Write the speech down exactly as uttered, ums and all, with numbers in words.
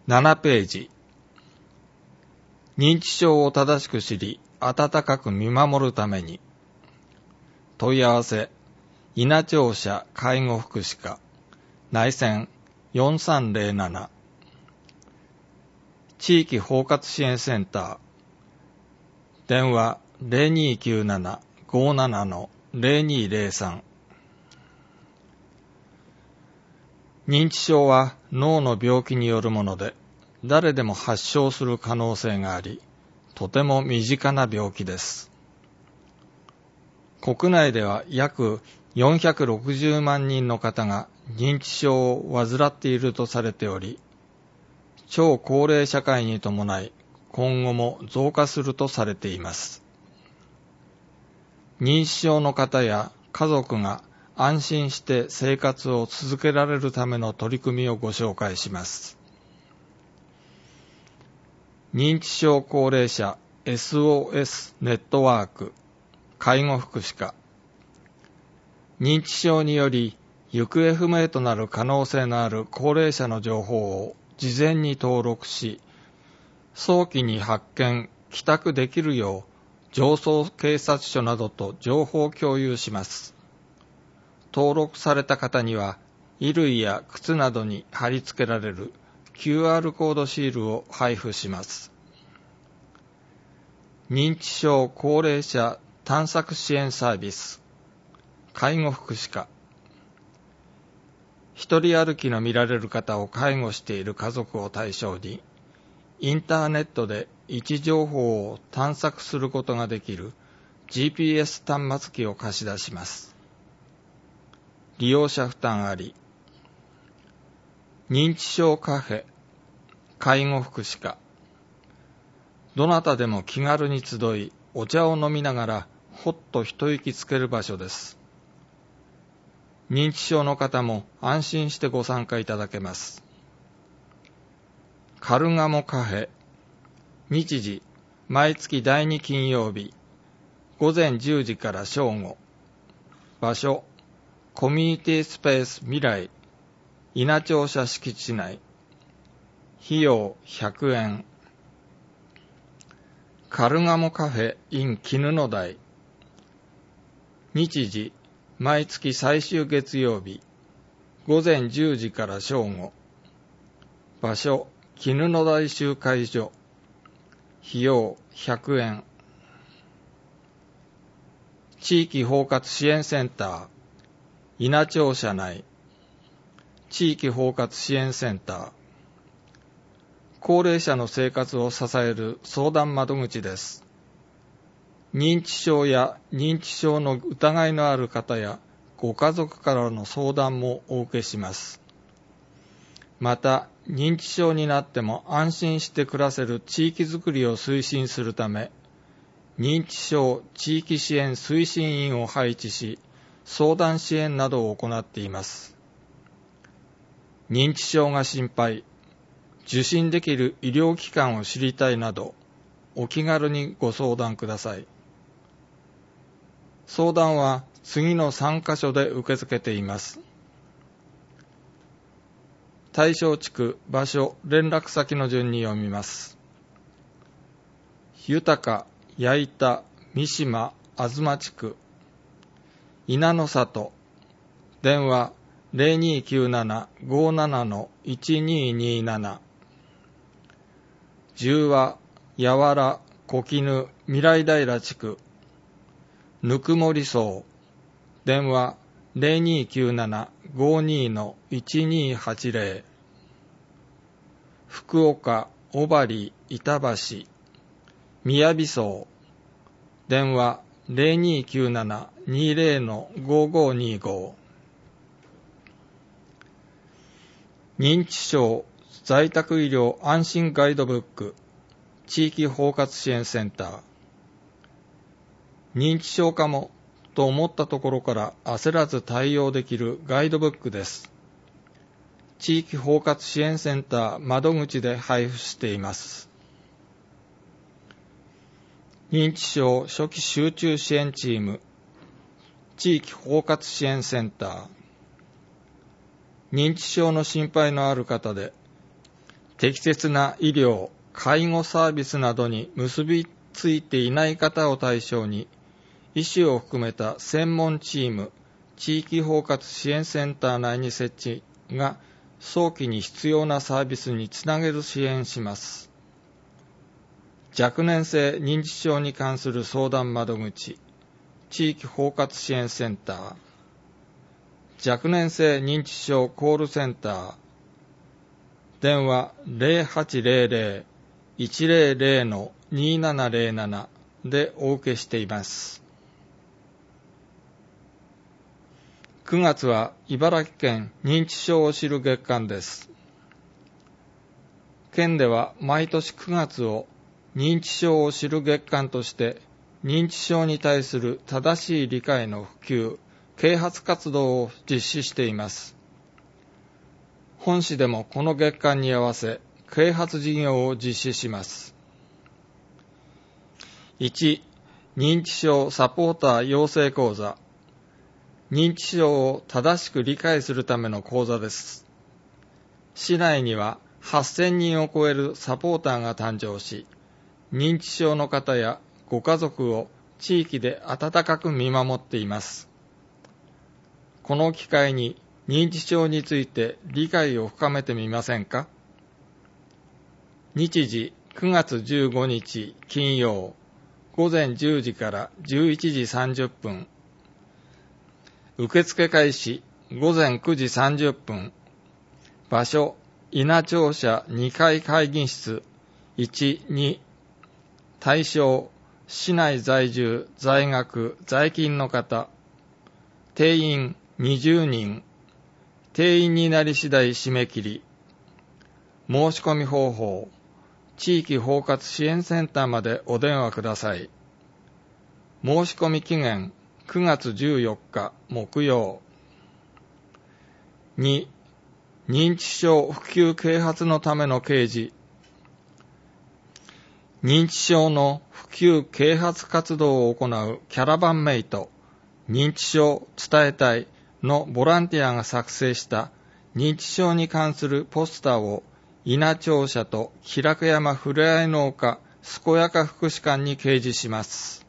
ななページ。認知症を正しく知り、温かく見守るために。問い合わせ、稲庁舎介護福祉課、内線よんさんゼロなな。地域包括支援センター、電話 ゼロにきゅうなな ごーなな ゼロにゼロさん。認知症は脳の病気によるもので、誰でも発症する可能性があり、とても身近な病気です。国内では約よんひゃくろくじゅうまんにんの方が認知症を患っているとされており、超高齢社会に伴い今後も増加するとされています。認知症の方や家族が安心して生活を続けられるための取り組みをご紹介します。認知症高齢者 エスオーエス ネットワーク介護福祉課。認知症により行方不明となる可能性のある高齢者の情報を事前に登録し、早期に発見・帰宅できるよう上層警察署などと情報共有します。登録された方には衣類や靴などに貼り付けられる キューアール コードシールを配布します。認知症高齢者探索支援サービス介護福祉課。一人歩きの見られる方を介護している家族を対象に、インターネットで位置情報を探索することができる ジーピーエス 端末機を貸し出します。利用者負担あり。認知症カフェ介護福祉課。どなたでも気軽に集い、お茶を飲みながらほっと一息つける場所です。認知症の方も安心してご参加いただけます。カルガモカフェ。日時、毎月だいに金曜日、ごぜんじゅうじから正午。場所、コミュニティスペース未来、稲庁舎敷地内。費用ひゃくえん。カルガモカフェ in 絹の台。日時、毎月最終月曜日、ごぜんじゅうじから正午。場所、絹の台集会所。費用ひゃくえん。地域包括支援センター、稲庁舎内。地域包括支援センター。高齢者の生活を支える相談窓口です。認知症や認知症の疑いのある方やご家族からの相談もお受けします。また、認知症になっても安心して暮らせる地域づくりを推進するため、認知症地域支援推進員を配置し、相談支援などを行っています。認知症が心配、受診できる医療機関を知りたいなど、お気軽にご相談ください。相談は次のさんカ所で受け付けています。対象地区、場所、連絡先の順に読みます。豊、矢板、三島、東地区。稲の里。電話 ゼロにきゅうなな ごーなな いちにになな。十和、やわら、小絹、未来平地区。ぬくもり荘。電話ゼロにきゅうなな ごーにー いちにはちゼロ。福岡、小針、板橋。雅荘。電話ゼロにきゅうなな にーゼロ ごーごーにーご。認知症在宅医療安心ガイドブック地域包括支援センター。認知症かもと思ったところから焦らず対応できるガイドブックです。地域包括支援センター窓口で配布しています。認知症初期集中支援チーム地域包括支援センター。認知症の心配のある方で適切な医療、介護サービスなどに結びついていない方を対象に、医師を含めた専門チーム、地域包括支援センター内に設置が早期に必要なサービスにつなげる支援します。若年性認知症に関する相談窓口、地域包括支援センター、若年性認知症コールセンター、電話 ゼロはちゼロゼロ いちゼロゼロ にーななゼロなな でお受けしています。くがつは茨城県認知症を知る月間です。県では毎年くがつを認知症を知る月間として認知症に対する正しい理解の普及、啓発活動を実施しています。本市でもこの月間に合わせ啓発事業を実施します。いち. 認知症サポーター養成講座。認知症を正しく理解するための講座です。市内にははっせんにんを超えるサポーターが誕生し、認知症の方やご家族を地域で温かく見守っています。この機会に認知症について理解を深めてみませんか？日時くがつじゅうごにち金曜、ごぜんじゅうじからじゅういちじさんじゅっぷん。受付開始ごぜんくじさんじゅっぷん。場所、稲庁舎にかい会議室いち、に。対象、市内在住、在学、在勤の方。定員にじゅうにん。定員になり次第締め切り。申し込み方法、地域包括支援センターまでお電話ください。申し込み期限くがつじゅうよっか木曜。に. 認知症普及啓発のための掲示。認知症の普及啓発活動を行うキャラバンメイト、認知症伝えたいのボランティアが作成した認知症に関するポスターを稲庁舎と平久山ふれあい農家健やか福祉館に掲示します。